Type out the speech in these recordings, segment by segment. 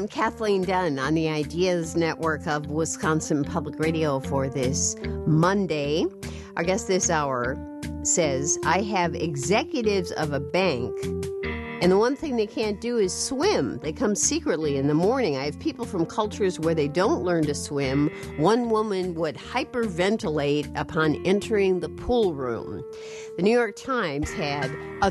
I'm Kathleen Dunn on the Ideas Network of Wisconsin Public Radio for this Monday. Our guest this hour says, I have executives of a bank, and the one thing they can't do is swim. They come secretly in the morning. I have people from cultures where they don't learn to swim. One woman would hyperventilate upon entering the pool room. The New York Times had a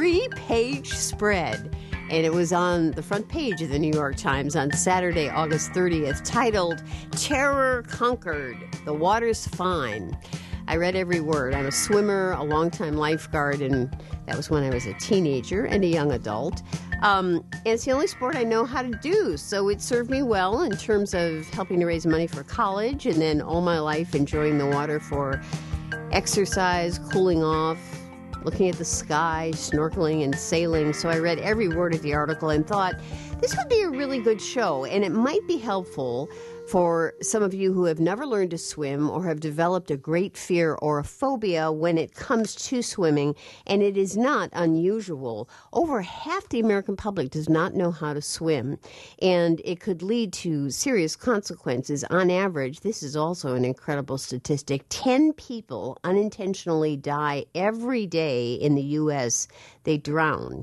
3-page spread, and it was on the front page of the New York Times on Saturday, August 30th, titled, Terror Conquered, the Water's Fine. I read every word. I'm a swimmer, a longtime lifeguard, and that was when I was a teenager and a young adult. And it's the only sport I know how to do, so it served me well in terms of helping to raise money for college, and then all my life enjoying the water for exercise, cooling off, looking at the sky, snorkeling and sailing. So I read every word of the article and thought, this would be a really good show, and it might be helpful for some of you who have never learned to swim or have developed a great fear or a phobia when it comes to swimming, and it is not unusual. Over half the American public does not know how to swim, and it could lead to serious consequences. On average, this is also an incredible statistic, 10 people unintentionally die every day in the U.S. They drown.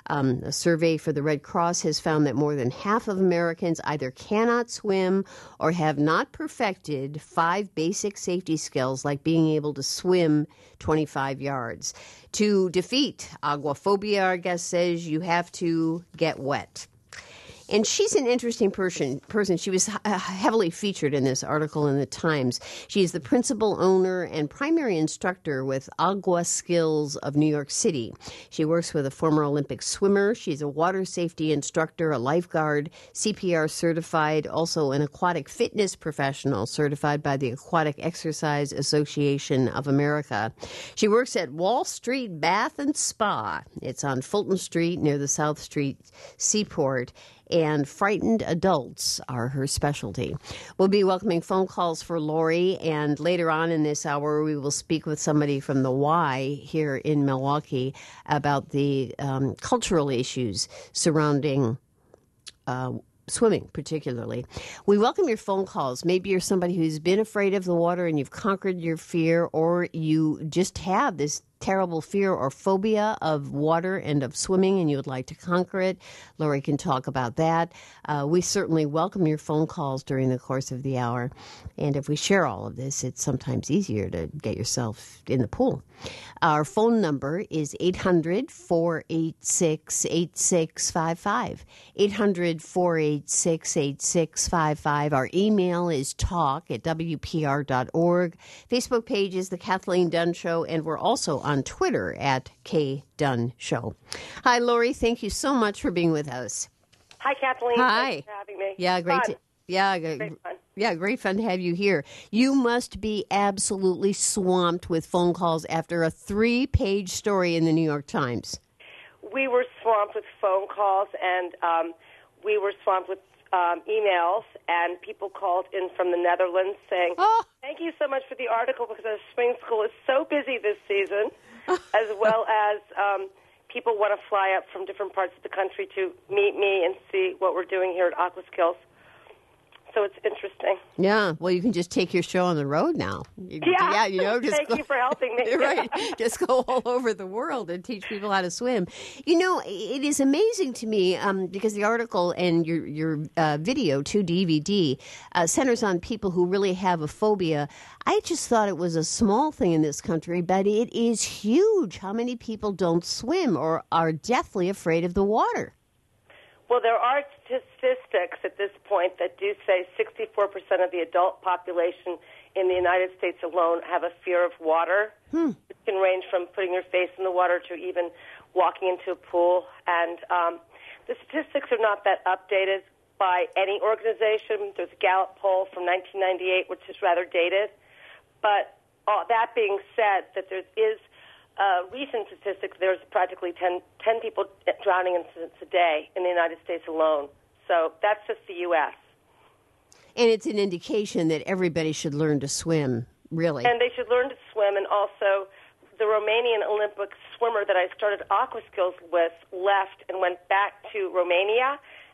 A survey for the Red Cross has found that more than half of Americans either cannot swim or have not perfected 5 basic safety skills like being able to swim 25 yards. To defeat agoraphobia, our guest says, you have to get wet. And she's an interesting person. She was heavily featured in this article in the Times. She is the principal owner and primary instructor with Agua Skills of New York City. She works with a former Olympic swimmer. She's a water safety instructor, a lifeguard, CPR certified, also an aquatic fitness professional certified by the Aquatic Exercise Association of America. She works at Wall Street Bath and Spa. It's on Fulton Street near the South Street Seaport. And frightened adults are her specialty. We'll be welcoming phone calls for Lori, and later on in this hour, we will speak with somebody from the Y here in Milwaukee about the cultural issues surrounding swimming, particularly. We welcome your phone calls. Maybe you're somebody who's been afraid of the water and you've conquered your fear, or you just have this terrible fear or phobia of water and of swimming and you would like to conquer it. Lori can talk about that. We certainly welcome your phone calls during the course of the hour. And if we share all of this, it's sometimes easier to get yourself in the pool. Our phone number is 800-486-8655. 800-486-8655. Our email is talk@wpr.org. Facebook page is The Kathleen Dunn Show, and we're also on Twitter at K Dunn Show. Hi, Lori. Thank you so much for being with us. Hi, Kathleen. Hi. Thanks for having me. Yeah, great. Great fun to have you here. You must be absolutely swamped with phone calls after a 3-page story in the New York Times. We were swamped with phone calls, and we were swamped with emails, and people called in from the Netherlands saying, thank you so much for the article because our swimming school is so busy this season, as well as people want to fly up from different parts of the country to meet me and see what we're doing here at Aqua Skills. So it's interesting. Yeah, well, you can just take your show on the road now. Thank You for helping me. Right, just go all over the world and teach people how to swim. You know, it is amazing to me because the article and your video, too, DVD, centers on people who really have a phobia. I just thought it was a small thing in this country, but it is huge. How many people don't swim or are deathly afraid of the water? Well, there are statistics at this point that do say 64% of the adult population in the United States alone have a fear of water. It can range from putting your face in the water to even walking into a pool. And the statistics are not that updated by any organization. There's a Gallup poll from 1998, which is rather dated. But that being said, that there is recent statistics, there's practically 10 people drowning incidents a day in the United States alone. So that's just the U.S. And it's an indication that everybody should learn to swim, really. And they should learn to swim. And also, the Romanian Olympic swimmer that I started Aqua Skills with left and went back to Romania.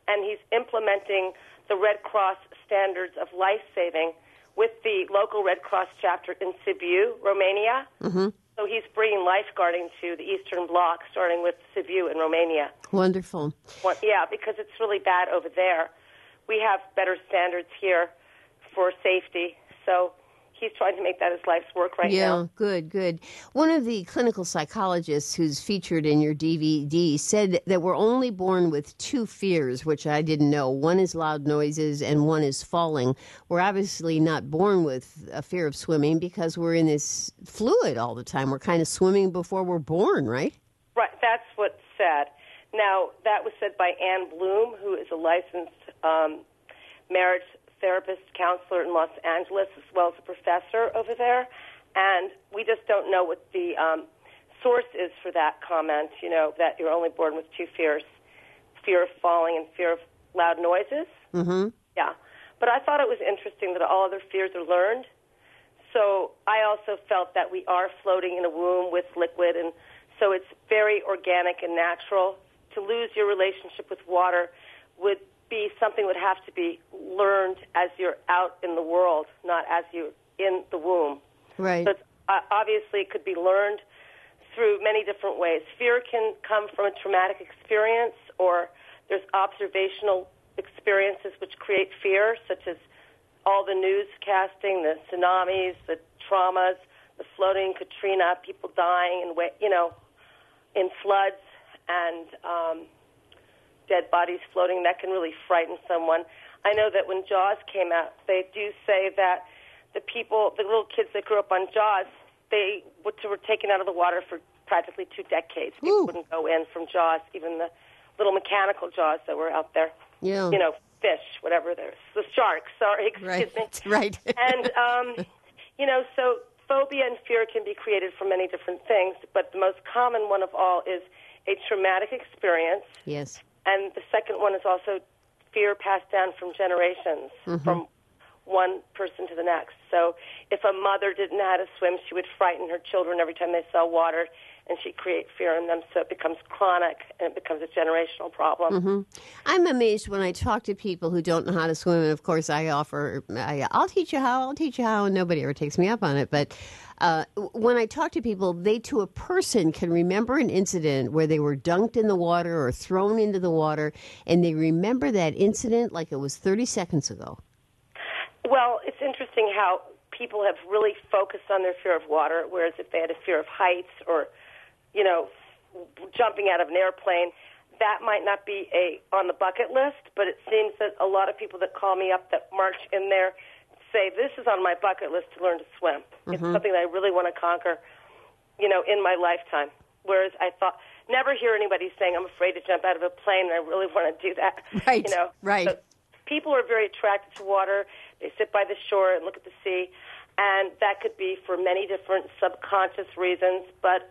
and he's implementing the Red Cross standards of life-saving with the local Red Cross chapter in Sibiu, Romania. Mm-hmm. So he's bringing lifeguarding to the Eastern Bloc, starting with Sibiu in Romania. Wonderful. Well, yeah, because it's really bad over there. We have better standards here for safety, so he's trying to make that his life's work right now. Yeah, good. One of the clinical psychologists who's featured in your DVD said that we're only born with two fears, which I didn't know. One is loud noises and one is falling. We're obviously not born with a fear of swimming because we're in this fluid all the time. We're kind of swimming before we're born, right? Right, that's what's said. Now, that was said by Ann Bloom, who is a licensed marriage therapist, counselor in Los Angeles, as well as a professor over there. And we just don't know what the source is for that comment, that you're only born with two fears, fear of falling and fear of loud noises. Mm-hmm. Yeah. But I thought it was interesting that all other fears are learned. So I also felt that we are floating in a womb with liquid, and so it's very organic and natural. To lose your relationship with water would be something would have to be learned as you're out in the world, not as you're in the womb. Right. So obviously it could be learned through many different ways. Fear can come from a traumatic experience, or there's observational experiences which create fear, such as all the newscasting, the tsunamis, the traumas, the floating Katrina, people dying in floods, and dead bodies floating. That can really frighten someone. I know that when Jaws came out, they do say that the little kids that grew up on Jaws, they were taken out of the water for practically 2 decades. People wouldn't go in from Jaws, even the little mechanical Jaws that were out there. Yeah. Fish, whatever. There's the sharks. Sorry, excuse me. Right. And so phobia and fear can be created from many different things, but the most common one of all is a traumatic experience. Yes. And the second one is also fear passed down from generations, from one person to the next. So if a mother didn't know how to swim, she would frighten her children every time they saw water, and she'd create fear in them, so it becomes chronic, and it becomes a generational problem. Mm-hmm. I'm amazed when I talk to people who don't know how to swim, and of course I'll teach you how, and nobody ever takes me up on it, but when I talk to people, they to a person can remember an incident where they were dunked in the water or thrown into the water, and they remember that incident like it was 30 seconds ago. Well, it's interesting how people have really focused on their fear of water, whereas if they had a fear of heights or, jumping out of an airplane, that might not be on the bucket list, but it seems that a lot of people that call me up that march in there say, this is on my bucket list to learn to swim. It's something that I really want to conquer, in my lifetime. Whereas I never hear anybody saying, I'm afraid to jump out of a plane, and I really want to do that. Right, right. So people are very attracted to water. They sit by the shore and look at the sea, and that could be for many different subconscious reasons. But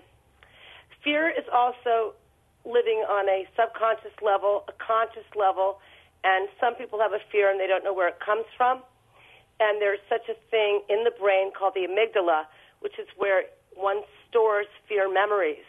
fear is also living on a subconscious level, a conscious level, and some people have a fear and they don't know where it comes from. And there's such a thing in the brain called the amygdala, which is where one stores fear memories.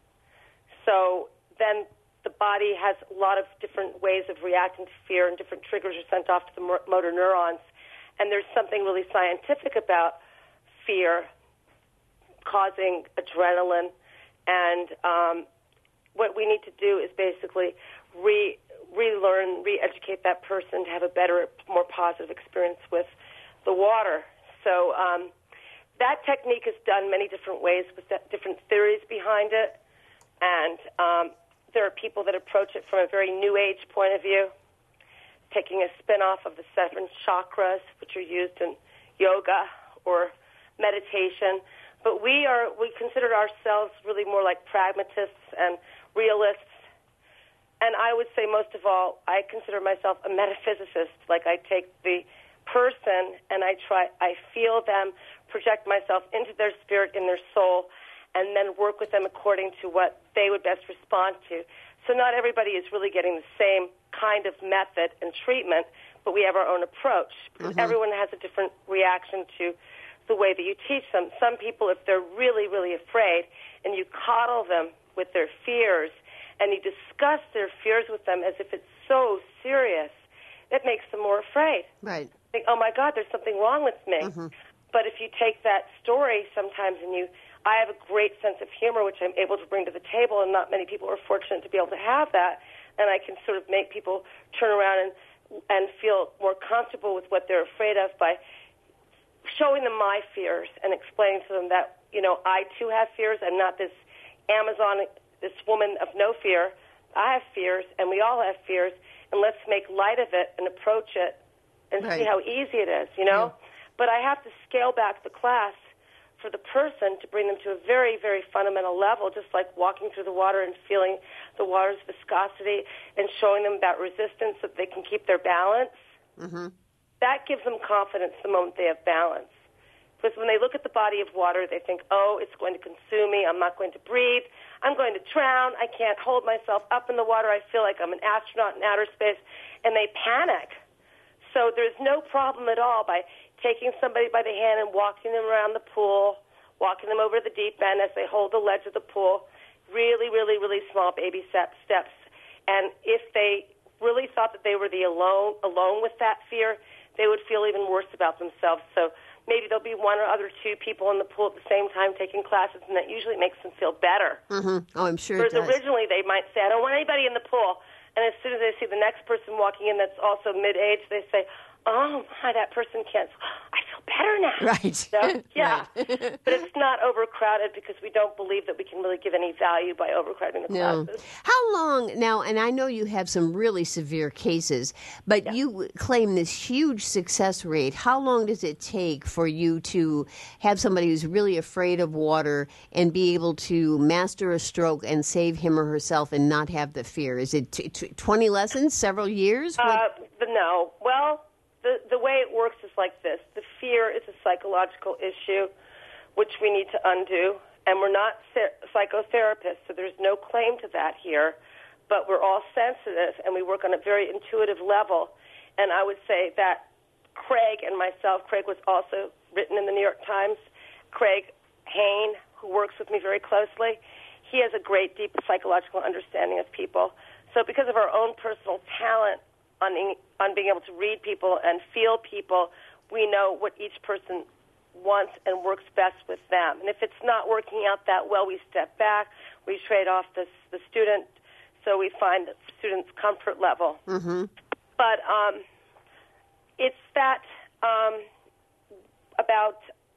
So then the body has a lot of different ways of reacting to fear, and different triggers are sent off to the motor neurons. And there's something really scientific about fear causing adrenaline. And what we need to do is basically relearn, re-educate that person to have a better, more positive experience with the water. So that technique is done many different ways with different theories behind it. And there are people that approach it from a very New Age point of view, taking a spin-off of the 7 chakras, which are used in yoga or meditation. But we consider ourselves really more like pragmatists and realists. And I would say most of all, I consider myself a metaphysicist. Like I take the person and I feel them, project myself into their spirit, in their soul, and then work with them according to what they would best respond to. So not everybody is really getting the same kind of method and treatment, but we have our own approach. Because everyone has a different reaction to the way that you teach them. Some people, if they're really, really afraid, and you coddle them with their fears, and you discuss their fears with them as if it's so serious, it makes them more afraid. Right. Think, oh, my God, there's something wrong with me. Mm-hmm. But if you take that story sometimes and I have a great sense of humor, which I'm able to bring to the table, and not many people are fortunate to be able to have that, and I can sort of make people turn around and feel more comfortable with what they're afraid of by showing them my fears and explaining to them that, I too have fears. I'm not this Amazon, this woman of no fear. I have fears, and we all have fears, and let's make light of it and approach it and see how easy it is, Yeah. But I have to scale back the class for the person to bring them to a very, very fundamental level, just like walking through the water and feeling the water's viscosity and showing them about resistance so that they can keep their balance. Mm-hmm. That gives them confidence the moment they have balance. Because when they look at the body of water, they think, oh, it's going to consume me. I'm not going to breathe. I'm going to drown. I can't hold myself up in the water. I feel like I'm an astronaut in outer space. And they panic. So there's no problem at all by taking somebody by the hand and walking them around the pool, walking them over the deep end as they hold the ledge of the pool, really, really, really small baby steps. And if they really thought that they were alone with that fear, they would feel even worse about themselves. So maybe there'll be one or two people in the pool at the same time taking classes, and that usually makes them feel better. Mm-hmm. Oh, I'm sure Whereas it does. Originally they might say, I don't want anybody in the pool. And as soon as they see the next person walking in that's also mid-age, they say, oh, my, that person can't. I feel better now. Right. So, yeah. Right. But it's not overcrowded because we don't believe that we can really give any value by overcrowding the classes. How long now, and I know you have some really severe cases, but you claim this huge success rate. How long does it take for you to have somebody who's really afraid of water and be able to master a stroke and save him or herself and not have the fear? Is it 20 lessons, several years? No. Well, the way it works is like this. The fear is a psychological issue, which we need to undo. And we're not psychotherapists, so there's no claim to that here. But we're all sensitive, and we work on a very intuitive level. And I would say that Craig and myself, Craig was also written in the New York Times, Craig Hain, who works with me very closely, he has a great, deep psychological understanding of people. So because of our own personal talent on being able to read people and feel people, we know what each person wants and works best with them. And if it's not working out that well, we step back, we trade off the student, so we find the student's comfort level. Mm-hmm. But it's that about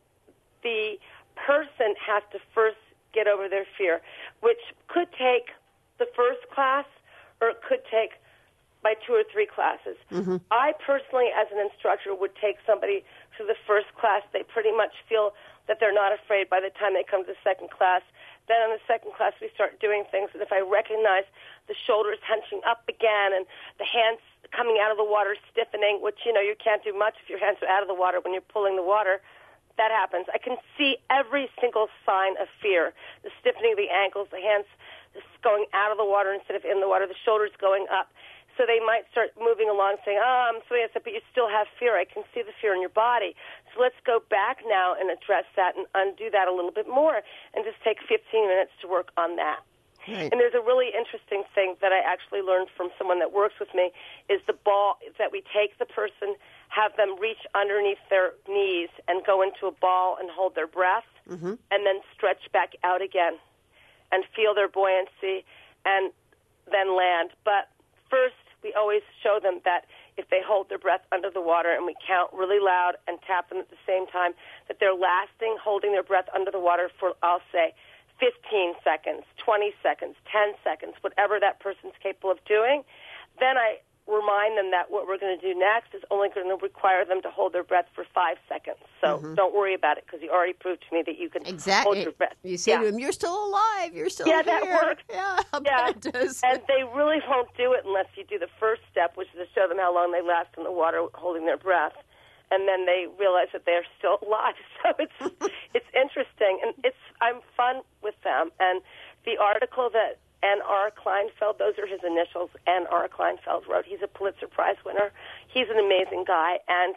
the person has to first get over their fear, which could take the first class or it could take by 2 or 3 classes. Mm-hmm. I personally, as an instructor, would take somebody to the first class. They pretty much feel that they're not afraid by the time they come to the second class. Then in the second class, we start doing things. And if I recognize the shoulders hunching up again and the hands coming out of the water stiffening, which, you can't do much if your hands are out of the water when you're pulling the water, that happens. I can see every single sign of fear. The stiffening of the ankles, the hands going out of the water instead of in the water, the shoulders going up. So they might start moving along saying, I'm sorry, but you still have fear. I can see the fear in your body. So let's go back now and address that and undo that a little bit more and just take 15 minutes to work on that. Right. And there's a really interesting thing that I actually learned from someone that works with me is the ball, that we take the person, have them reach underneath their knees and go into a ball and hold their breath, mm-hmm. and then stretch back out again and feel their buoyancy and then land. But first, we always show them that if they hold their breath under the water and we count really loud and tap them at the same time, that they're holding their breath under the water for, I'll say, 15 seconds, 20 seconds, 10 seconds, whatever that person's capable of doing. Then I remind them that what we're going to do next is only going to require them to hold their breath for 5 seconds. So don't worry about it because you already proved to me that you can hold your breath. You say to them, you're still alive, you're still here. Yeah, that works. Yeah, I bet it does. And they really won't do it unless you do the first step, which is to show them how long they last in the water holding their breath. And then they realize that they're still alive. So it's interesting. And I'm fun with them. And the article that N.R. Kleinfeld, those are his initials, N.R. Kleinfeld wrote. He's a Pulitzer Prize winner. He's an amazing guy, and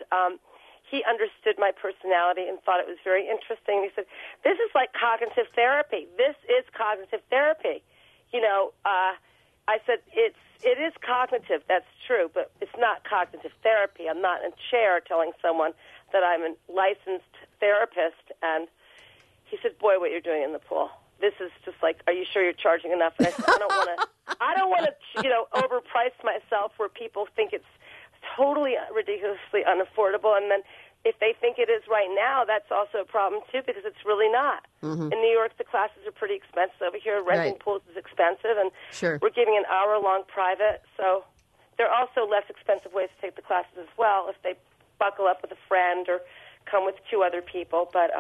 he understood my personality and thought it was very interesting. He said, this is like cognitive therapy. This is cognitive therapy. that it is cognitive. That's true, but it's not cognitive therapy. I'm not in a chair telling someone that I'm a licensed therapist. And he said, "Boy, what you're doing in the pool. This is just like, are you sure you're charging enough?" And I said, I don't want to, overprice myself where people think it's totally ridiculously unaffordable. And then if they think it is right now, that's also a problem too, because it's really not. Mm-hmm. In New York, the classes are pretty expensive. Over here, renting pools is expensive, and we're giving an hour-long private. So there are also less expensive ways to take the classes as well if they buckle up with a friend or come with 2 other people. But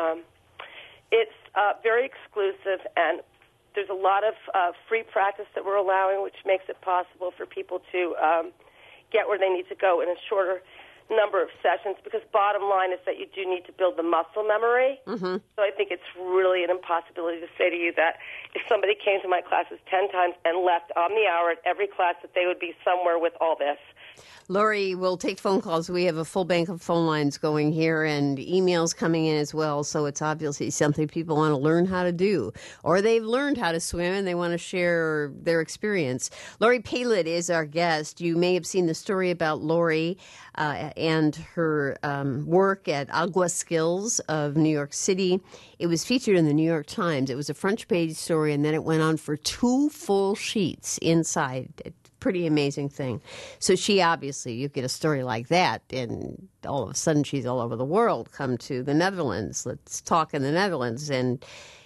it's very exclusive, and there's a lot of free practice that we're allowing, which makes it possible for people to get where they need to go in a shorter number of sessions, because bottom line is that you do need to build the muscle memory. Mm-hmm. So I think it's really an impossibility to say to you that if somebody came to my classes 10 times and left on the hour at every class, that they would be somewhere with all this. Lori, we'll take phone calls. We have a full bank of phone lines going here and emails coming in as well. So it's obviously something people want to learn how to do, or they've learned how to swim and they want to share their experience. Lori Palett is our guest. You may have seen the story about Lori and her work at Agua Skills of New York City. It was featured in the New York Times. It was a front page story, and then it went on for 2 full sheets inside. Pretty amazing thing. So she obviously, you get a story like that, and all of a sudden she's all over the world. Come to the Netherlands. Let's talk in the Netherlands. And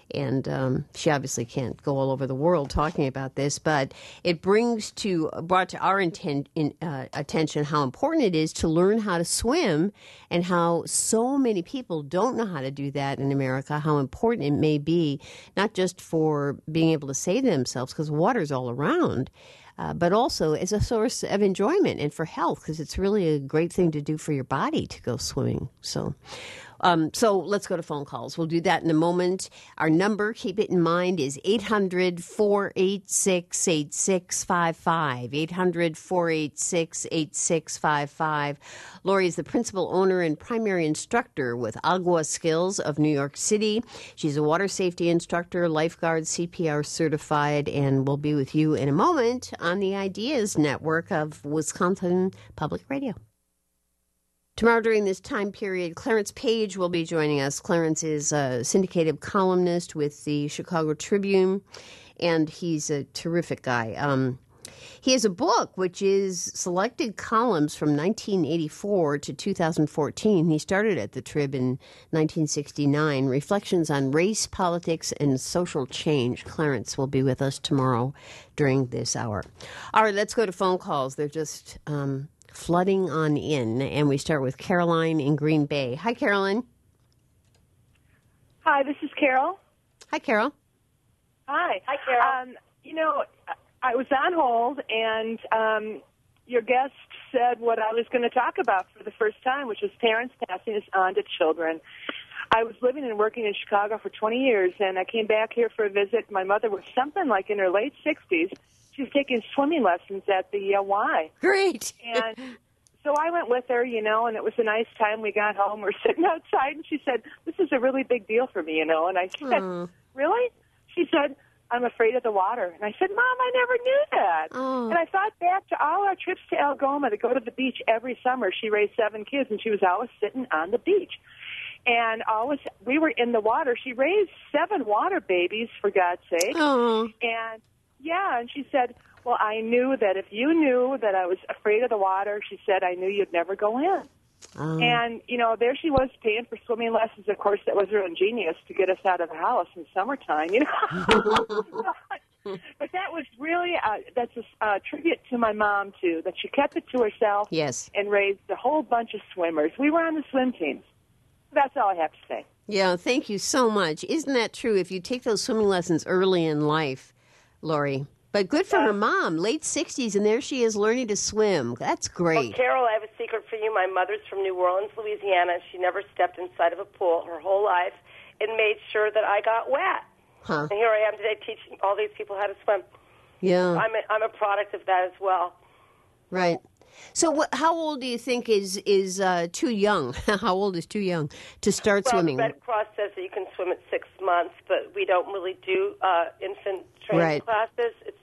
she obviously can't go all over the world talking about this, but it brought to our attention how important it is to learn how to swim, and how so many people don't know how to do that in America, how important it may be, not just for being able to save themselves, because water's all around, but also as a source of enjoyment and for health, because it's really a great thing to do for your body to go swimming. So let's go to phone calls. We'll do that in a moment. Our number, keep it in mind, is 800-486-8655. 800-486-8655. Lori is the principal owner and primary instructor with Agua Skills of New York City. She's a water safety instructor, lifeguard, CPR certified, and we'll be with you in a moment on the Ideas Network of Wisconsin Public Radio. Tomorrow during this time period, Clarence Page will be joining us. Clarence is a syndicated columnist with the Chicago Tribune, and he's a terrific guy. He has a book which is selected columns from 1984 to 2014. He started at the Trib in 1969, Reflections on Race, Politics, and Social Change. Clarence will be with us tomorrow during this hour. All right, let's go to phone calls. They're just flooding on in, and we start with Caroline in Green Bay. Hi, Caroline. Hi, this is Carol. Hi, Carol. Hi. Hi, Carol. I was on hold, and your guest said what I was going to talk about for the first time, which was parents passing this on to children. I was living and working in Chicago for 20 years, and I came back here for a visit. My mother was something like in her late 60s. She was taking swimming lessons at the Y. Great. And so I went with her, and it was a nice time. We got home. We're sitting outside, and she said, "This is a really big deal for me, And I said, "Really?" She said, "I'm afraid of the water." And I said, "Mom, I never knew that." Oh. And I thought back to all our trips to Algoma to go to the beach every summer. She raised 7 kids, and she was always sitting on the beach. And we were in the water. She raised 7 water babies, for God's sake. Oh. And she said, "Well, I knew that if you knew that I was afraid of the water," she said, "I knew you'd never go in." And, there she was paying for swimming lessons. Of course, that was her ingenious to get us out of the house in summertime, But that was really, that's a tribute to my mom, too, that she kept it to herself. Yes. And raised a whole bunch of swimmers. We were on the swim teams. That's all I have to say. Yeah, thank you so much. Isn't that true? If you take those swimming lessons early in life, Lori. But good for her mom, late 60s, and there she is learning to swim. That's great. Well, Carol, I have a secret for you. My mother's from New Orleans, Louisiana. She never stepped inside of a pool her whole life and made sure that I got wet. Huh. And here I am today teaching all these people how to swim. Yeah. I'm a product of that as well. Right. So how old do you think is too young? How old is too young to start swimming? The Red Cross says that you can swim at 6 months, but we don't really do infant training classes. It's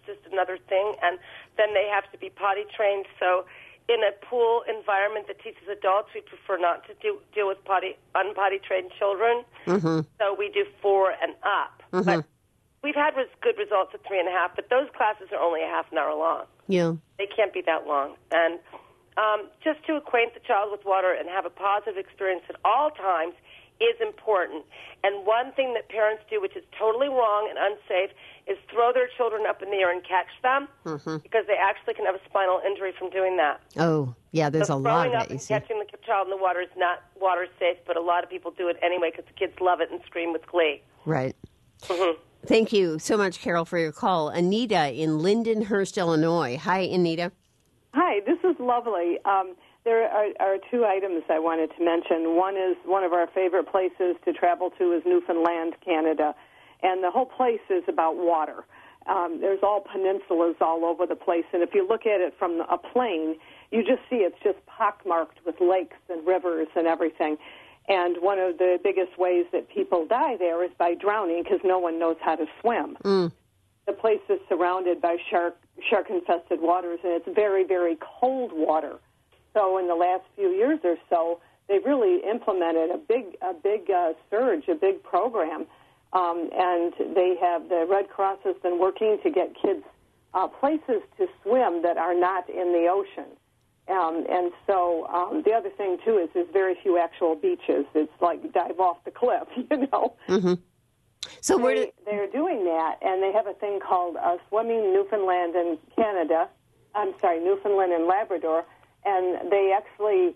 just another thing. And then they have to be potty trained. So in a pool environment that teaches adults, we prefer not to deal with unpotty trained children. Mm-hmm. So we do 4 and up. Mm-hmm. But we've had good results at 3.5, but those classes are only a half an hour long. Yeah. They can't be that long. And just to acquaint the child with water and have a positive experience at all times is important. And one thing that parents do, which is totally wrong and unsafe, is throw their children up in the air and catch them, because they actually can have a spinal injury from doing that. Oh, yeah, there's a lot of that, you see. Catching the child in the water is not water safe, but a lot of people do it anyway because the kids love it and scream with glee. Right. Mm-hmm. Thank you so much, Carol, for your call. Anita in Lindenhurst, Illinois. Hi, Anita. Hi, this is lovely. There are 2 items I wanted to mention. One is one of our favorite places to travel to is Newfoundland, Canada, and the whole place is about water. There's all peninsulas all over the place, and if you look at it from a plane, you just see it's just pockmarked with lakes and rivers and everything. And one of the biggest ways that people die there is by drowning because no one knows how to swim. Mm. The place is surrounded by shark-infested waters, and it's very, very cold water. So in the last few years or so, they've really implemented a big surge, a big program, and the Red Cross has been working to get kids places to swim that are not in the ocean. And so the other thing, too, is there's very few actual beaches. It's like dive off the cliff, you know. Mm-hmm. So they're doing that, and they have a thing called Swimming Newfoundland and Newfoundland and Labrador, and they actually,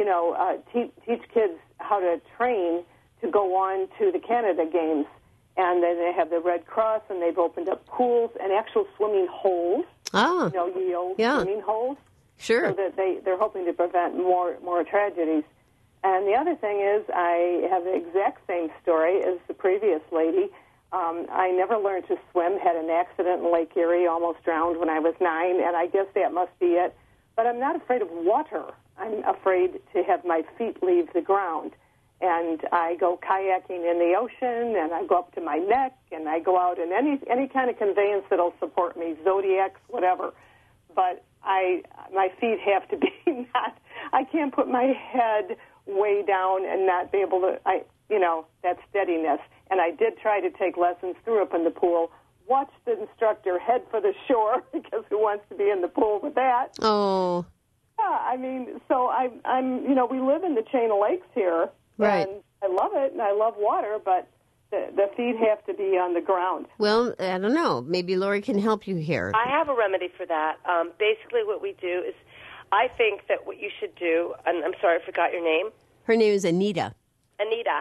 teach kids how to train to go on to the Canada Games. And then they have the Red Cross, and they've opened up pools and actual swimming holes. Oh, swimming holes. Sure. So that they're hoping to prevent more tragedies. And the other thing is, I have the exact same story as the previous lady. I never learned to swim, had an accident in Lake Erie, almost drowned when I was 9, and I guess that must be it. But I'm not afraid of water. I'm afraid to have my feet leave the ground. And I go kayaking in the ocean, and I go up to my neck, and I go out in any kind of conveyance that'll support me, Zodiacs, whatever. But my feet have to be I can't put my head way down and not be able to, that steadiness. And I did try to take lessons, threw up in the pool, watched the instructor head for the shore, because who wants to be in the pool with that? Oh. Yeah, so I'm we live in the chain of lakes here. Right. And I love it, and I love water, but the feet have to be on the ground. Well, I don't know. Maybe Lori can help you here. I have a remedy for that. Basically what we do is, I think that what you should do, and I'm sorry I forgot your name. Her name is Anita. Anita.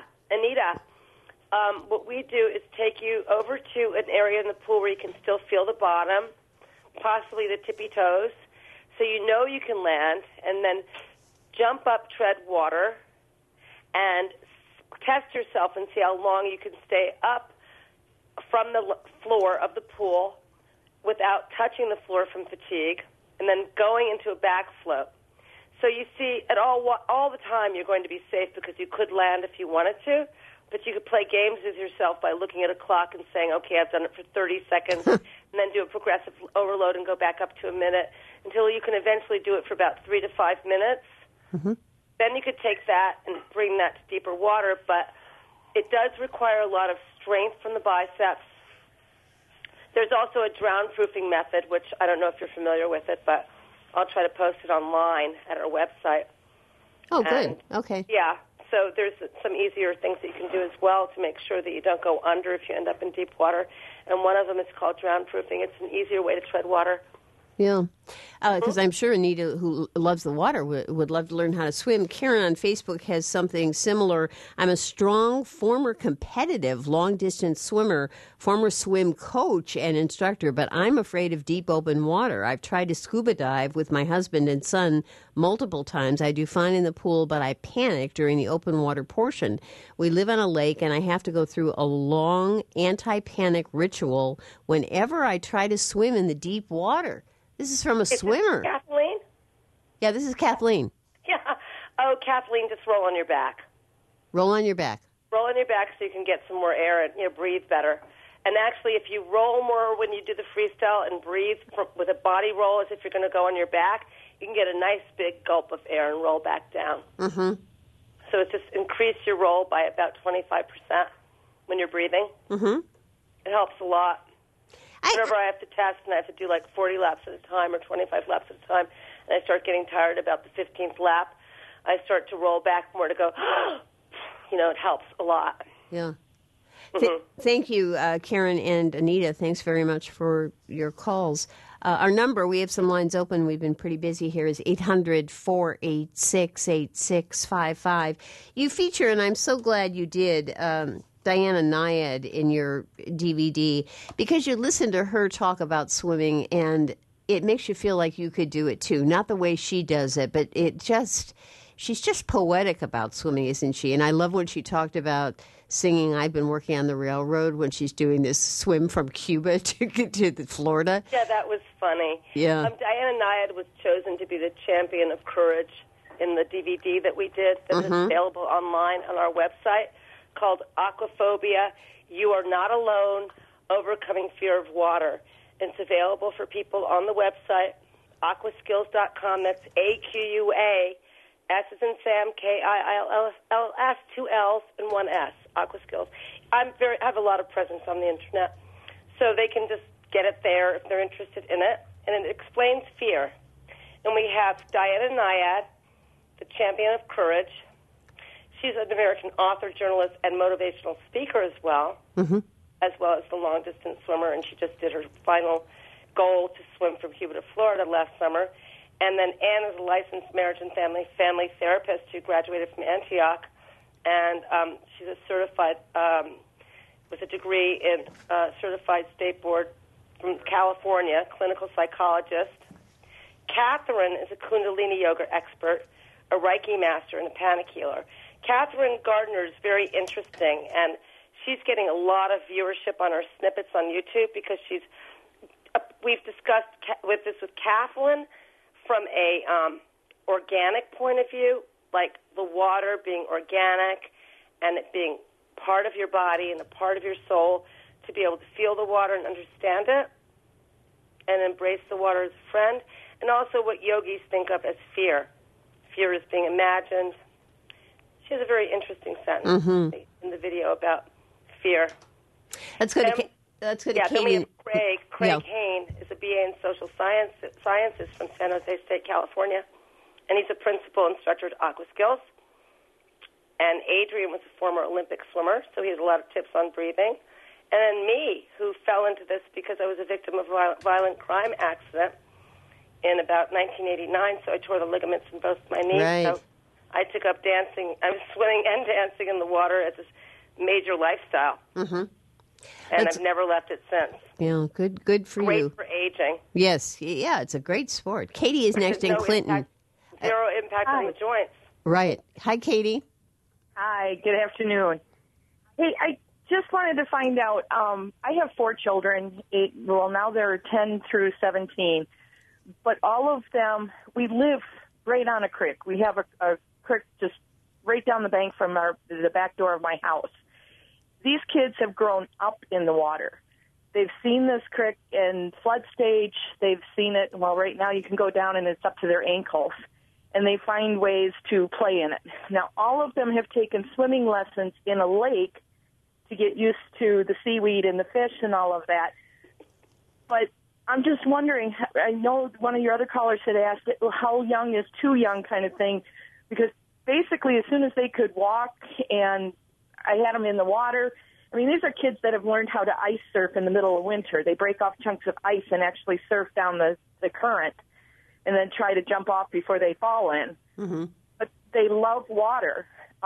What we do is take you over to an area in the pool where you can still feel the bottom, possibly the tippy toes, so you know you can land, and then jump up, tread water, and test yourself and see how long you can stay up from the floor of the pool without touching the floor from fatigue, and then going into a back float. So you see, at all the time you're going to be safe because you could land if you wanted to, but you could play games with yourself by looking at a clock and saying, okay, I've done it for 30 seconds, and then do a progressive overload and go back up to a minute until you can eventually do it for about 3 to 5 minutes. Mm-hmm. Then you could take that and bring that to deeper water, but it does require a lot of strength from the biceps. There's also a drown-proofing method, which I don't know if you're familiar with it, but I'll try to post it online at our website. Oh, good. Okay. Yeah. So there's some easier things that you can do as well to make sure that you don't go under if you end up in deep water. And one of them is called drown-proofing. It's an easier way to tread water. Yeah, because I'm sure Anita, who loves the water, would love to learn how to swim. Karen on Facebook has something similar. I'm a strong, former competitive long-distance swimmer, former swim coach and instructor, but I'm afraid of deep open water. I've tried to scuba dive with my husband and son multiple times. I do fine in the pool, but I panic during the open water portion. We live on a lake, and I have to go through a long anti-panic ritual whenever I try to swim in the deep water. This is from a swimmer. Kathleen? Yeah, this is Kathleen. Yeah. Oh, Kathleen, just roll on your back. Roll on your back. Roll on your back so you can get some more air and breathe better. And actually, if you roll more when you do the freestyle and breathe with a body roll as if you're going to go on your back, you can get a nice big gulp of air and roll back down. Mm-hmm. So it just increase your roll by about 25% when you're breathing. Mm-hmm. It helps a lot. Whenever I have to test and I have to do like 40 laps at a time or 25 laps at a time, and I start getting tired about the 15th lap, I start to roll back more to go, it helps a lot. Yeah. Mm-hmm. Thank you, Karen and Anita. Thanks very much for your calls. Our number, we have some lines open. We've been pretty busy here, is 800-486-8655. You feature, and I'm so glad you did, Diana Nyad in your DVD, because you listen to her talk about swimming, and it makes you feel like you could do it too. Not the way she does it, but she's just poetic about swimming, isn't she? And I love when she talked about singing I've Been Working on the Railroad when she's doing this swim from Cuba to Florida. Yeah, that was funny. Yeah. Diana Nyad was chosen to be the champion of courage in the DVD that we did that is available online on our website called Aquaphobia, You Are Not Alone, Overcoming Fear of Water. It's available for people on the website, aquaskills.com. That's AQUA. S as in Sam, KILLS, 2 L's and 1 S, Aquaskills. I have a lot of presence on the internet, so they can just get it there if they're interested in it. And it explains fear. And we have Diana Nyad, the champion of courage. She's an American author, journalist, and motivational speaker as well as the long-distance swimmer, and she just did her final goal to swim from Cuba to Florida last summer. And then Anne is a licensed marriage and family therapist who graduated from Antioch, and she's a certified, with a degree in certified state board from California, clinical psychologist. Catherine is a Kundalini yoga expert, a Reiki master, and a panic healer. Catherine Gardner is very interesting, and she's getting a lot of viewership on her snippets on YouTube because we've discussed with Kathleen from a organic point of view, like the water being organic and it being part of your body and a part of your soul, to be able to feel the water and understand it and embrace the water as a friend, and also what yogis think of as fear. Fear is being imagined. She has a very interesting sentence in the video about fear. Let's go to Katie. Then we have Craig. Craig Hain is a BA in social sciences from San Jose State, California, and he's a principal instructor at Aquaskills. And Adrian was a former Olympic swimmer, so he has a lot of tips on breathing. And then me, who fell into this because I was a victim of a violent crime accident in about 1989, so I tore the ligaments in both my knees. Right. So I took up dancing. I was swimming and dancing in the water as a major lifestyle. And I've never left it since. Yeah, good for you. Great for aging. Yes, yeah, it's a great sport. Katie is next in Clinton. Zero impact on the joints. Right. Hi, Katie. Hi, good afternoon. Hey, I just wanted to find out, I have 4 children, now they're 10 through 17, but all of them, we live right on a creek. We have a creek just right down the bank from the back door of my house. These kids have grown up in the water. They've seen this creek in flood stage. They've seen it, right now you can go down and it's up to their ankles. And they find ways to play in it. Now, all of them have taken swimming lessons in a lake to get used to the seaweed and the fish and all of that. But I'm just wondering, I know one of your other callers had asked, how young is too young kind of thing, because basically as soon as they could walk and I had them in the water. I mean, these are kids that have learned how to ice surf in the middle of winter. They break off chunks of ice and actually surf down the current and then try to jump off before they fall in. But they love water.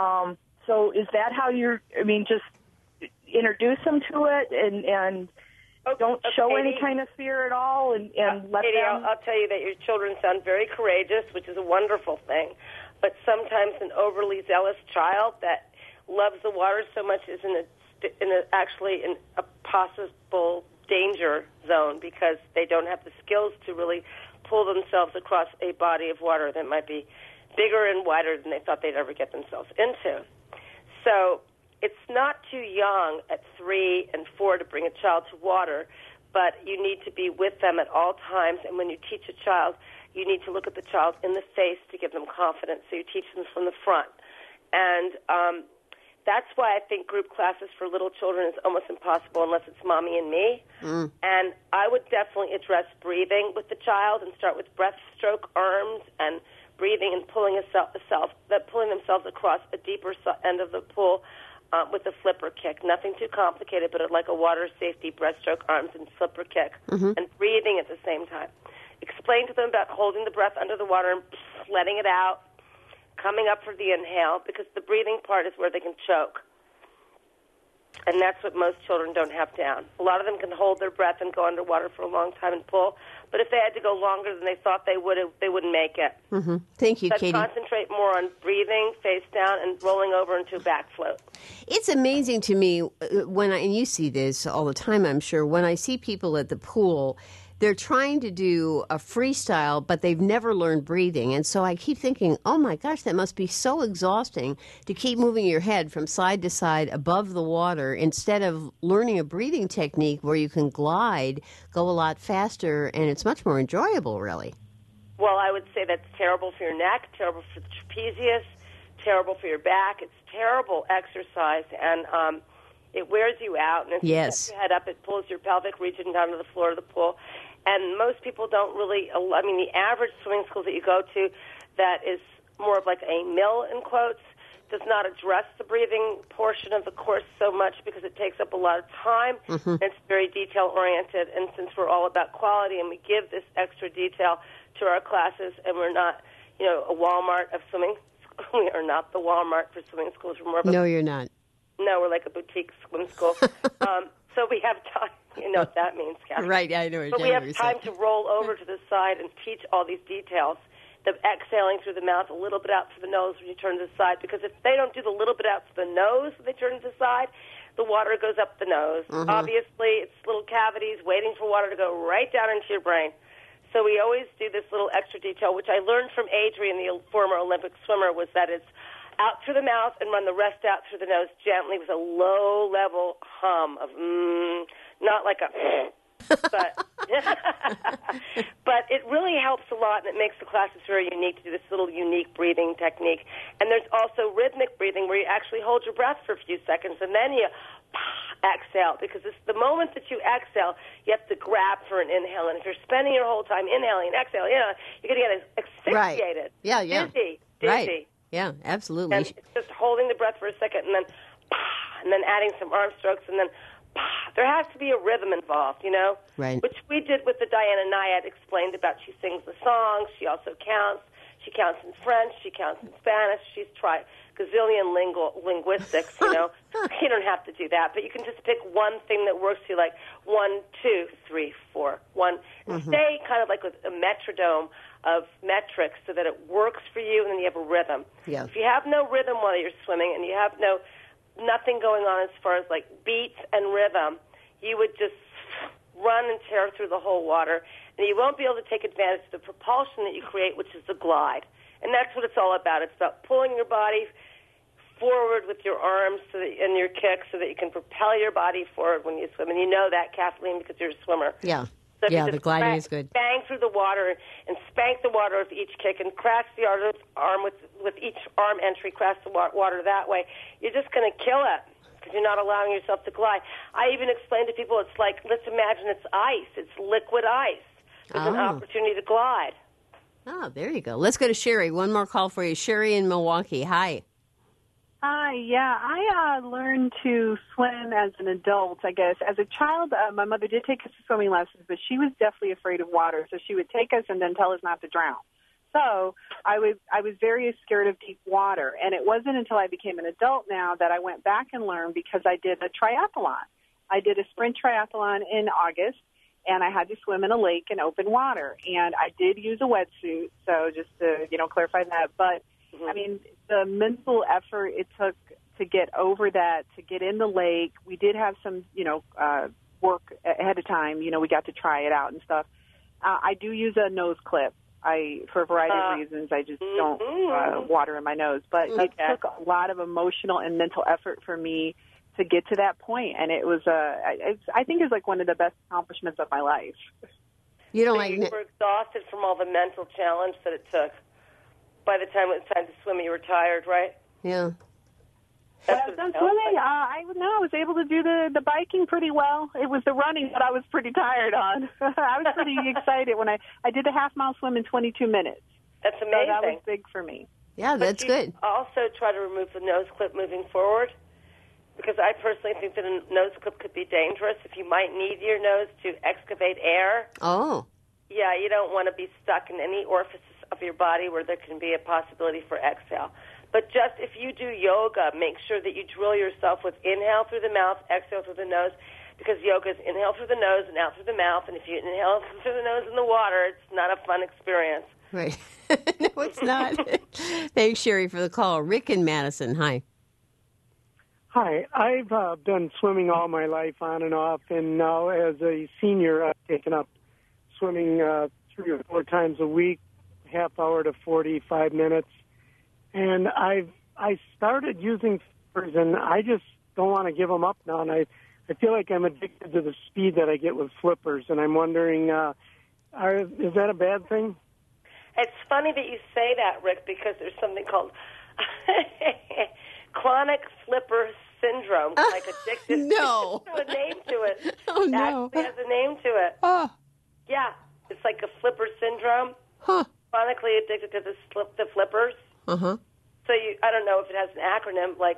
So is that how just introduce them to it and don't show any kind of fear at all and let Katie, them... I'll tell you that your children sound very courageous, which is a wonderful thing. But sometimes an overly zealous child that loves the water so much is actually in a possible danger zone because they don't have the skills to really pull themselves across a body of water that might be bigger and wider than they thought they'd ever get themselves into. So it's not too young at 3 and 4 to bring a child to water, but you need to be with them at all times. And when you teach a child, you need to look at the child in the face to give them confidence. So you teach them from the front. And that's why I think group classes for little children is almost impossible unless it's mommy and me. And I would definitely address breathing with the child and start with breaststroke arms and breathing and pulling themselves across a deeper end of the pool with a flipper kick. Nothing too complicated, but like a water safety breaststroke arms and flipper kick, and breathing at the same time. Explain to them about holding the breath under the water and letting it out, coming up for the inhale, because the breathing part is where they can choke. And that's what most children don't have down. A lot of them can hold their breath and go underwater for a long time and pull, but if they had to go longer than they thought they wouldn't make it. Thank you, So Katie. Concentrate more on breathing, face down, and rolling over into a back float. It's amazing to me and you see this all the time, I'm sure, when I see people at the pool, they're trying to do a freestyle, but they've never learned breathing. And so I keep thinking, oh my gosh, that must be so exhausting to keep moving your head from side to side above the water instead of learning a breathing technique where you can glide, go a lot faster, and it's much more enjoyable, really. Well, I would say that's terrible for your neck, terrible for the trapezius, terrible for your back. It's terrible exercise, and it wears you out. And if you get your head up, it pulls your pelvic region down to the floor of the pool. And most people don't really, the average swimming school that you go to that is more of like a mill, in quotes, does not address the breathing portion of the course so much because it takes up a lot of time. And it's very detail-oriented. And since we're all about quality and we give this extra detail to our classes and we're not, a Walmart of swimming, we are not the Walmart for swimming schools. We're more of No, you're not. No, we're like a boutique swim school. So we have time. You know what that means, Kathy. Right, I know. But we have time to roll over to the side and teach all these details. The exhaling through the mouth, a little bit out through the nose when you turn to the side. Because if they don't do the little bit out through the nose when they turn to the side, the water goes up the nose. Obviously, it's little cavities waiting for water to go right down into your brain. So we always do this little extra detail, which I learned from Adrian, the former Olympic swimmer, was that it's out through the mouth and run the rest out through the nose gently with a low-level hum of not like a but but it really helps a lot, and it makes the classes very unique to do this little unique breathing technique. And there's also rhythmic breathing where you actually hold your breath for a few seconds and then you exhale, because it's the moment that you exhale, you have to grab for an inhale. And if you're spending your whole time inhaling and exhaling, you're going to get asphyxiated. Right. Yeah. Dizzy. Right. Yeah, absolutely. And it's just holding the breath for a second and then adding some arm strokes and then there has to be a rhythm involved, Right. Which we did with the Diana Nyad explained about. She sings the songs. She also counts. She counts in French. She counts in Spanish. She's tried gazillion linguistics, You don't have to do that, but you can just pick one thing that works for you, like 1, 2, 3, 4, 1. And stay kind of like with a metronome of metrics so that it works for you and then you have a rhythm. Yeah. If you have no rhythm while you're swimming and you have nothing going on as far as like beats and rhythm, you would just run and tear through the whole water, and you won't be able to take advantage of the propulsion that you create, which is the glide. And that's what it's all about. It's about pulling your body forward with your arms and your kicks so that you can propel your body forward when you swim. And you know that, Kathleen, because you're a swimmer. Yeah. So the gliding is good. Bang through the water and spank the water with each kick and crash the arm with each arm entry, crash the water that way. You're just going to kill it because you're not allowing yourself to glide. I even explain to people, it's like, let's imagine it's ice. It's liquid ice. There's an opportunity to glide. Oh, there you go. Let's go to Sherry. One more call for you. Sherry in Milwaukee. Hi. Hi, yeah. I learned to swim as an adult, I guess. As a child, my mother did take us to swimming lessons, but she was definitely afraid of water, so she would take us and then tell us not to drown. So I was very scared of deep water, and it wasn't until I became an adult now that I went back and learned because I did a triathlon. I did a sprint triathlon in August, and I had to swim in a lake in open water, and I did use a wetsuit, so just to, clarify that. But, I mean, the mental effort it took to get over that, to get in the lake, we did have some, work ahead of time. We got to try it out and stuff. I do use a nose clip. for a variety of reasons, I just don't water in my nose. But it took a lot of emotional and mental effort for me to get to that point, and it was I think it's like one of the best accomplishments of my life. You don't you were exhausted from all the mental challenge that it took. By the time it was time to swim, you were tired, right? Yeah. Done swimming. I was able to do the biking pretty well. It was the running that I was pretty tired on. I was pretty excited when I did the half-mile swim in 22 minutes. That's amazing. So that was big for me. Yeah, that's good. Also try to remove the nose clip moving forward, because I personally think that a nose clip could be dangerous if you might need your nose to excavate air. Oh. Yeah, you don't want to be stuck in any orifices of your body where there can be a possibility for exhale. But just if you do yoga, make sure that you drill yourself with inhale through the mouth, exhale through the nose, because yoga is inhale through the nose and out through the mouth. And if you inhale through the nose in the water, it's not a fun experience. Right. No, it's not. Thanks, Sherry, for the call. Rick in Madison, hi. Hi. I've been swimming all my life on and off, and now as a senior, I've taken up swimming 3 or 4 times a week, half hour to 45 minutes. And I started using flippers, and I just don't want to give them up now. And I feel like I'm addicted to the speed that I get with flippers, and I'm wondering, is that a bad thing? It's funny that you say that, Rick, because there's something called chronic flipper syndrome, like addicted. No. There's a name to it. Oh, no. It actually has a name to it. Oh. Yeah, it's like a flipper syndrome. Huh. Chronically addicted to the flippers. Uh-huh. So I don't know if it has an acronym like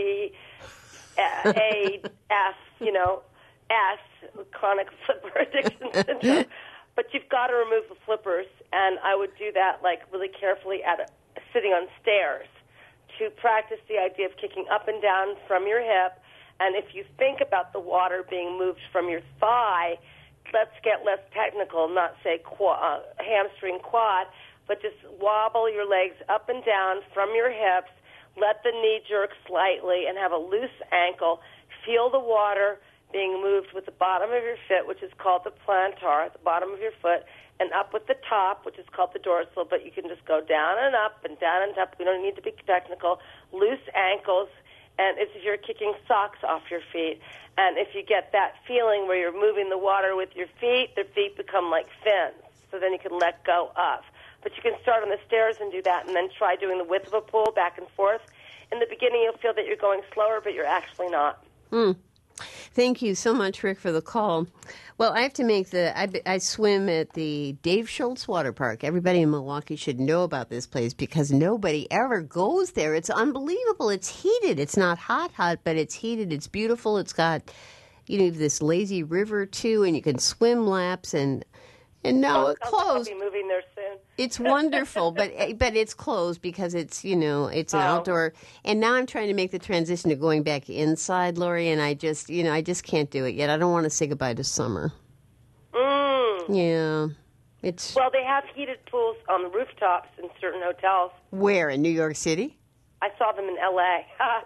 CAF, S, chronic flipper addiction syndrome. But you've got to remove the flippers, and I would do that like really carefully sitting on stairs to practice the idea of kicking up and down from your hip. And if you think about the water being moved from your thigh, let's get less technical, not say hamstring quad, but just wobble your legs up and down from your hips, let the knee jerk slightly, and have a loose ankle. Feel the water being moved with the bottom of your foot, which is called the plantar, at the bottom of your foot, and up with the top, which is called the dorsal, but you can just go down and up and down and up. We don't need to be technical. Loose ankles, and it's as if you're kicking socks off your feet. And if you get that feeling where you're moving the water with your feet, the feet become like fins, so then you can let go of. But you can start on the stairs and do that, and then try doing the width of a pool back and forth. In the beginning, you'll feel that you're going slower, but you're actually not. Thank you so much, Rick, for the call. Well, I have to make I swim at the Dave Schultz Water Park. Everybody in Milwaukee should know about this place because nobody ever goes there. It's unbelievable. It's heated. It's not hot, but it's heated. It's beautiful. It's got, this lazy river, too, and you can swim laps and now it's closed. I'll be moving there soon. It's wonderful, but it's closed because it's it's an outdoor. And now I'm trying to make the transition to going back inside, Lori, and I just can't do it yet. I don't want to say goodbye to summer. Yeah, well, they have heated pools on the rooftops in certain hotels. Where, in New York City? I saw them in L.A.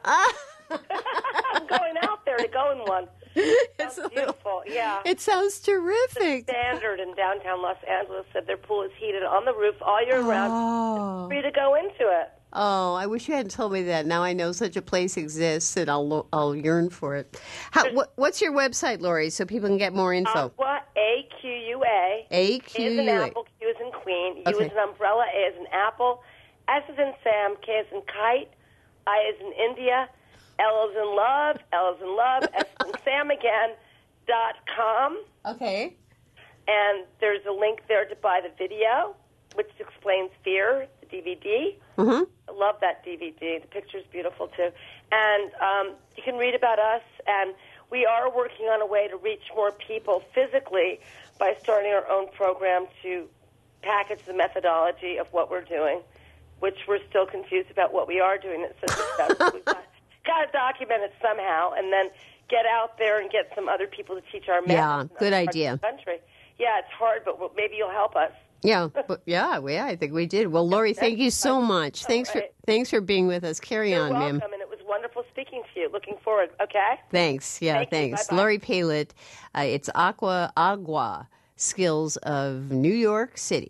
I'm going out there to go in one. It's beautiful, yeah. It sounds terrific. The Standard in downtown Los Angeles said their pool is heated on the roof all year round. It's free to go into it. Oh, I wish you hadn't told me that. Now I know such a place exists, and I'll yearn for it. What's your website, Lori, so people can get more info? Aqua, AQUA. AQUA. A is an apple, Q is in queen, U is an umbrella, A is an apple, S is in Sam, K is in kite, I is in India, L is in love, S is in Sam again, .com. Okay. And there's a link there to buy the video, which explains Fear, the DVD. Mm-hmm. I love that DVD. The picture's beautiful, too. And you can read about us, and we are working on a way to reach more people physically by starting our own program to package the methodology of what we're doing, which we're still confused about what we are doing. It's so successful. We've got to document it somehow, and then get out there and get some other people to teach our methods. Yeah, good idea. Country. Yeah, it's hard, but maybe you'll help us. Yeah, I think we did. Well, Lori, thank you so much. Thanks for being with us. You're on, ma'am. Welcome, and it was wonderful speaking to you. Looking forward. Okay. Thanks. Yeah, thanks. Lori Palett. It's Agua Skills of New York City.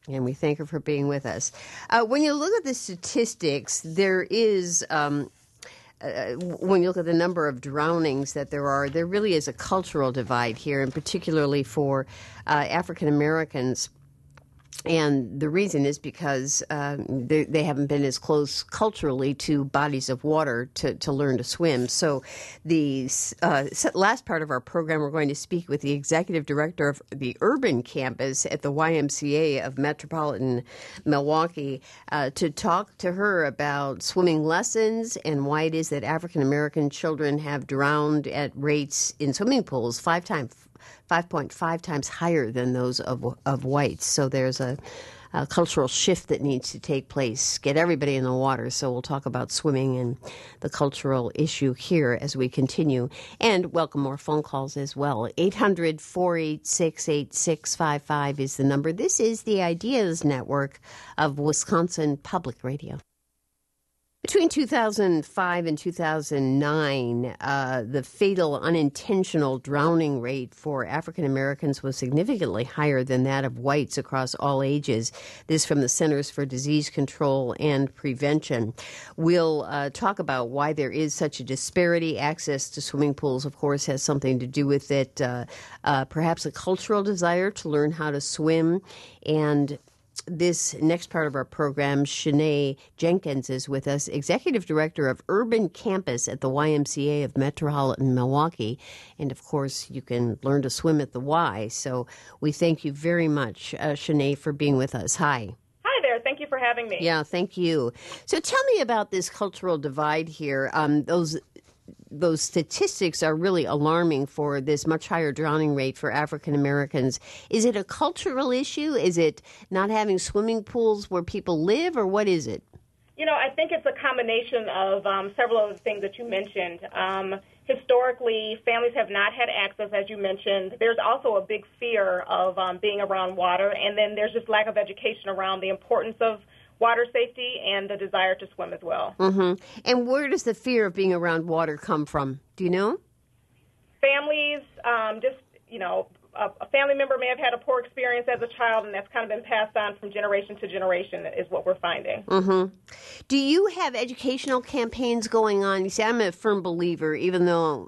And we thank her for being with us. When you look at the statistics, there is, when you look at the number of drownings that there really is a cultural divide here, and particularly for African Americans. And the reason is because they haven't been as close culturally to bodies of water to learn to swim. So the last part of our program, we're going to speak with the executive director of the urban campus at the YMCA of Metropolitan Milwaukee to talk to her about swimming lessons and why it is that African American children have drowned at rates in swimming pools 5.5 times higher than those of whites. So there's a cultural shift that needs to take place. Get everybody in the water. So we'll talk about swimming and the cultural issue here as we continue. And welcome more phone calls as well. 800-486-8655 is the number. This is the Ideas Network of Wisconsin Public Radio. Between 2005 and 2009, the fatal unintentional drowning rate for African Americans was significantly higher than that of whites across all ages. This from the Centers for Disease Control and Prevention. We'll talk about why there is such a disparity. Access to swimming pools, of course, has something to do with it. Perhaps a cultural desire to learn how to swim. And this next part of our program, Shanae Jenkins is with us, Executive Director of Urban Campus at the YMCA of Metropolitan Milwaukee. And, of course, you can learn to swim at the Y. So we thank you very much, Shanae, for being with us. Hi. Hi there. Thank you for having me. Yeah, thank you. So tell me about this cultural divide here. Those statistics are really alarming for this much higher drowning rate for African Americans. Is it a cultural issue? Is it not having swimming pools where people live, or what is it? You know, I think it's a combination of several of the things that you mentioned. Historically, families have not had access, as you mentioned. There's also a big fear of being around water, and then there's just lack of education around the importance of water safety and the desire to swim as well. Mm-hmm. And where does the fear of being around water come from? Do you know? Families, a family member may have had a poor experience as a child, and that's kind of been passed on from generation to generation is what we're finding. Mm-hmm. Do you have educational campaigns going on? You see, I'm a firm believer, even though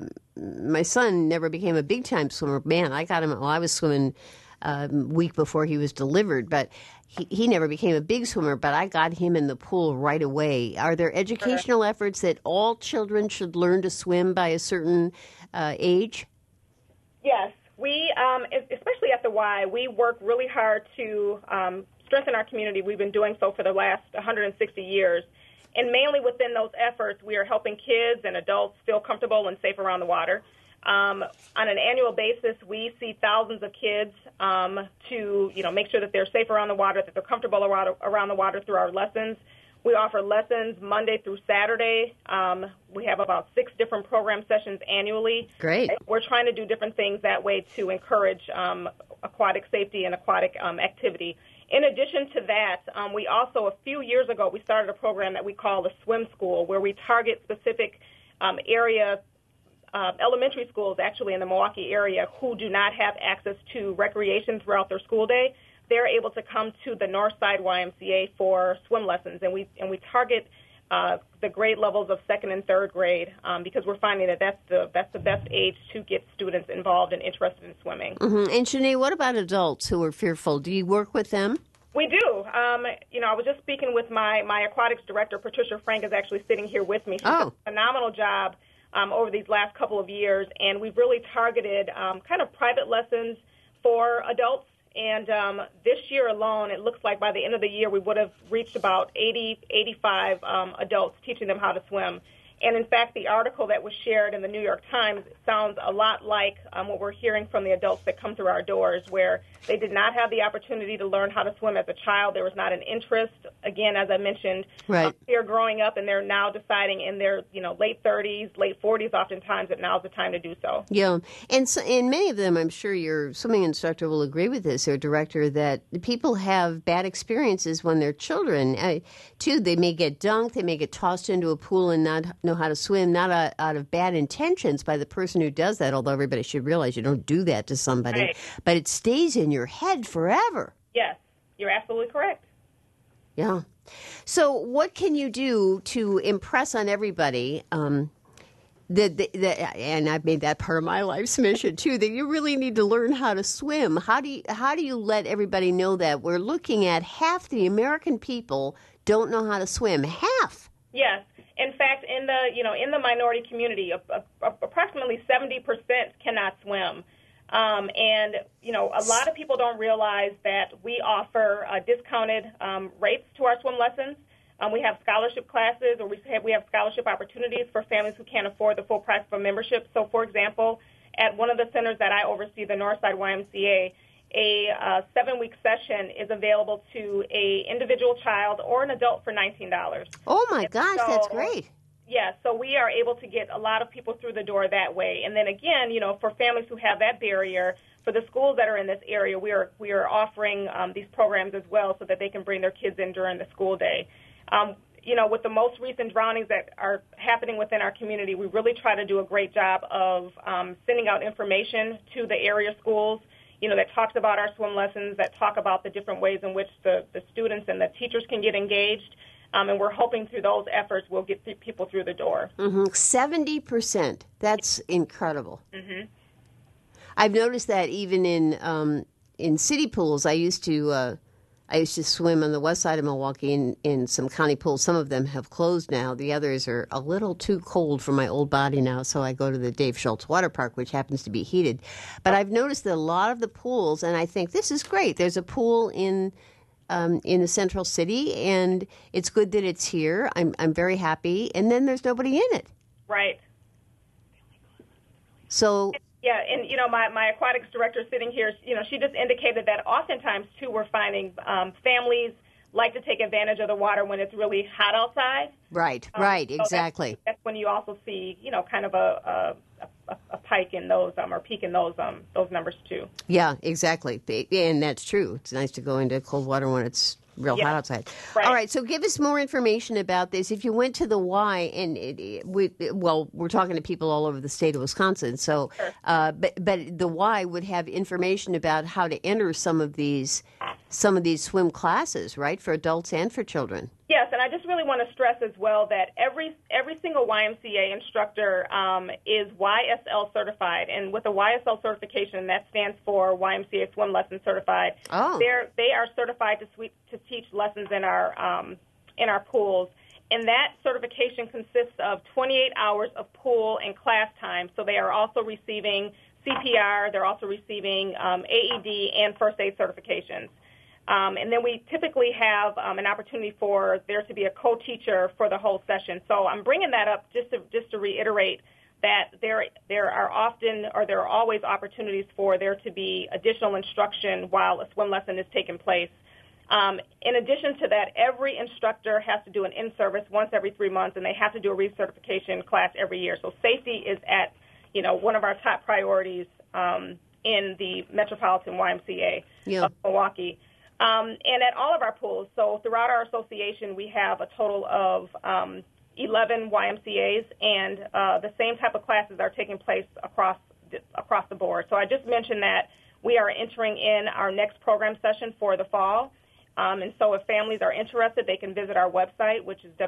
my son never became a big-time swimmer. Man, I got him while I was swimming a week before he was delivered, but he never became a big swimmer, but I got him in the pool right away. Are there educational efforts that all children should learn to swim by a certain age? Yes. We, especially at the Y, we work really hard to strengthen our community. We've been doing so for the last 160 years. And mainly within those efforts, we are helping kids and adults feel comfortable and safe around the water. On an annual basis, we see thousands of kids to make sure that they're safe around the water, that they're comfortable around the water through our lessons. We offer lessons Monday through Saturday. We have about 6 different program sessions annually. Great. We're trying to do different things that way to encourage aquatic safety and aquatic activity. In addition to that, we also, a few years ago, we started a program that we call the Swim School, where we target specific area elementary schools actually in the Milwaukee area who do not have access to recreation throughout their school day. They're able to come to the Northside YMCA for swim lessons, and we target the grade levels of 2nd and 3rd grade because we're finding that that's the best age to get students involved and interested in swimming. Mm-hmm. And Shanae, what about adults who are fearful? Do you work with them? We do. I was just speaking with my aquatics director, Patricia Frank, is actually sitting here with me. She's done a phenomenal job over these last couple of years, and we've really targeted kind of private lessons for adults. And this year alone, it looks like by the end of the year, we would have reached about 85 adults teaching them how to swim. And, in fact, the article that was shared in the New York Times sounds a lot like what we're hearing from the adults that come through our doors, where they did not have the opportunity to learn how to swim as a child. There was not an interest. Again, as I mentioned, they're growing up, and they're now deciding in their late 30s, late 40s oftentimes that now's the time to do so. Yeah. And many of them, I'm sure your swimming instructor will agree with this, or director, that people have bad experiences when they're children. Too, they may get dunked, they may get tossed into a pool and not know how to swim, not out of bad intentions by the person who does that, although everybody should realize you don't do that to somebody. Right. But it stays in your head forever. Yes. You're absolutely correct. Yeah. So what can you do to impress on everybody and I've made that part of my life's mission too, that you really need to learn how to swim. How do you let everybody know that we're looking at half the American people don't know how to swim? Half. Yes. In fact, in the minority community, approximately 70% cannot swim. And a lot of people don't realize that we offer discounted rates to our swim lessons. We have scholarship classes, or we have scholarship opportunities for families who can't afford the full price of a membership. So, for example, at one of the centers that I oversee, the Northside YMCA, a 7-week session is available to a individual child or an adult for $19. Oh, my gosh, that's great. Yeah, so we are able to get a lot of people through the door that way. And then again, for families who have that barrier, for the schools that are in this area, we are offering these programs as well so that they can bring their kids in during the school day. With the most recent drownings that are happening within our community, we really try to do a great job of sending out information to the area schools, that talks about our swim lessons, that talk about the different ways in which the students and the teachers can get engaged. And we're hoping through those efforts we'll get people through the door. 70%. That's incredible. Mm-hmm. I've noticed that even in city pools. I used to swim on the west side of Milwaukee in some county pools. Some of them have closed now. The others are a little too cold for my old body now, so I go to the Dave Schultz Water Park, which happens to be heated. But I've noticed that a lot of the pools, and I think this is great. There's a pool in the central city, and it's good that it's here. I'm very happy. And then there's nobody in it. Right. So... Yeah, and, my aquatics director sitting here, she just indicated that oftentimes, too, we're finding families like to take advantage of the water when it's really hot outside. Right, exactly. That's when you also see, kind of a pike in those, or peak in those numbers, too. Yeah, exactly. And that's true. It's nice to go into cold water when it's real hot outside. Right. All right, so give us more information about this. If you went to the Y, and we're talking to people all over the state of Wisconsin, so sure. But the Y would have information about how to enter some of these swim classes, right, for adults and for children. Yes, and I just really want to stress as well that every single YMCA instructor is YSL certified, and with a YSL certification, that stands for YMCA Swim Lesson Certified. Oh. They are certified to teach lessons in our pools, and that certification consists of 28 hours of pool and class time. So they are also receiving CPR, they're also receiving AED and first aid certifications. And then we typically have an opportunity for there to be a co-teacher for the whole session. So I'm bringing that up just to reiterate that there are always opportunities for there to be additional instruction while a swim lesson is taking place. In addition to that, every instructor has to do an in-service once every 3 months, and they have to do a recertification class every year. So safety is at one of our top priorities in the Metropolitan YMCA of Milwaukee. And at all of our pools, so throughout our association, we have a total of 11 YMCAs, and the same type of classes are taking place across the board. So I just mentioned that we are entering in our next program session for the fall. And so if families are interested, they can visit our website, which is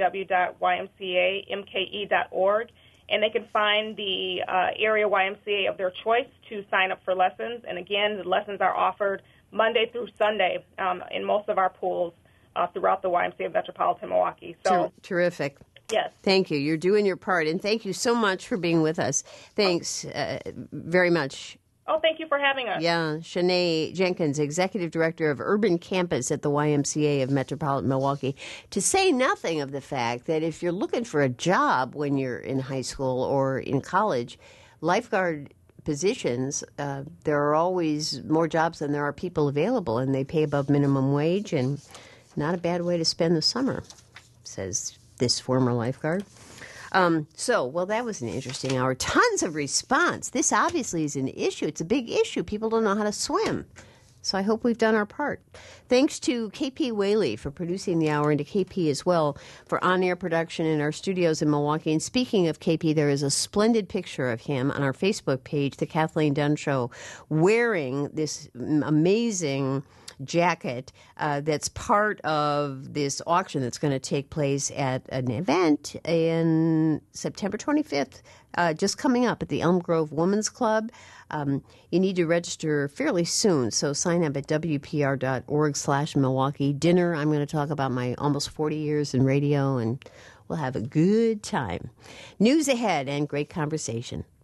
www.ymcamke.org, and they can find the area YMCA of their choice to sign up for lessons. And again, the lessons are offered Monday through Sunday in most of our pools throughout the YMCA of Metropolitan Milwaukee. So terrific. Yes. Thank you. You're doing your part, and thank you so much for being with us. Thanks very much. Oh, thank you for having us. Yeah, Shanae Jenkins, Executive Director of Urban Campus at the YMCA of Metropolitan Milwaukee, to say nothing of the fact that if you're looking for a job when you're in high school or in college, lifeguard positions, there are always more jobs than there are people available, and they pay above minimum wage, and not a bad way to spend the summer, says this former lifeguard. Well, that was an interesting hour. Tons of response. This obviously is an issue. It's a big issue. People don't know how to swim. So I hope we've done our part. Thanks to KP Whaley for producing the hour, and to KP as well for on-air production in our studios in Milwaukee. And speaking of KP, there is a splendid picture of him on our Facebook page, The Kathleen Dunn Show, wearing this amazing jacket that's part of this auction that's going to take place at an event in September 25th, just coming up at the Elm Grove Women's Club. You need to register fairly soon, so sign up at WPR.org/Milwaukee. Dinner, I'm going to talk about my almost 40 years in radio, and we'll have a good time. News ahead and great conversation.